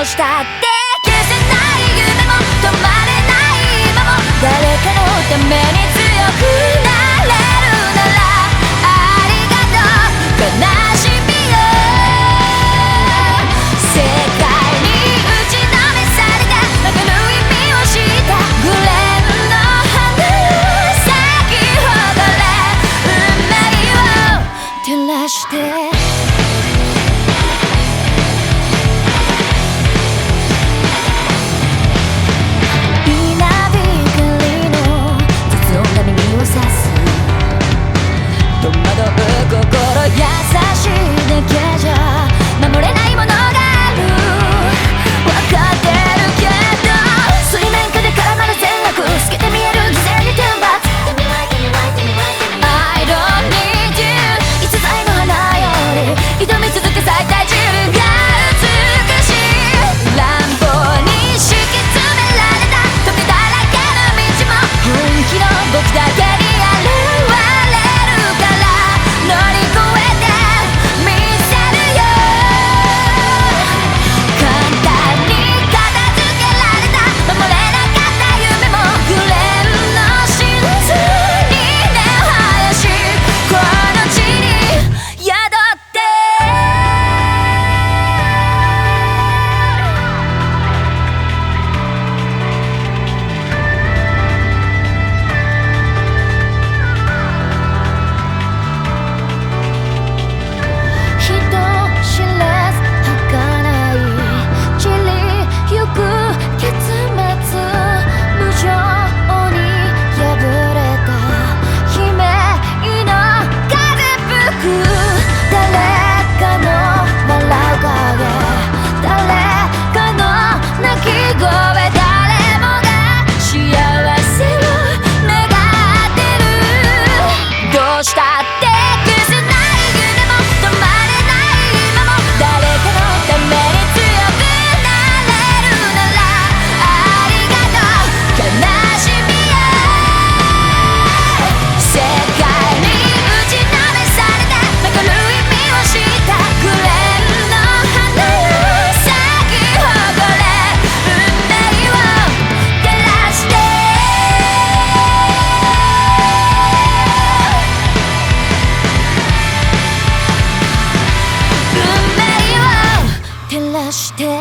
うしたって消せない夢も止まれない今も誰かのために強くなれるならありがとう悲しみよ世界に打ちのめされたわかる意味を知ったグレーの花よ咲き誇れ運命を照らして優しいだけじゃ守れないものがある分かってるけど水面下で絡まる全力透けて見える犠牲に天罰 I don't need you いつさえの花より挑み続け咲いた自分が美しい乱暴に敷き詰められた時だらけの道も本気の僕だけに現れるから乗り越えして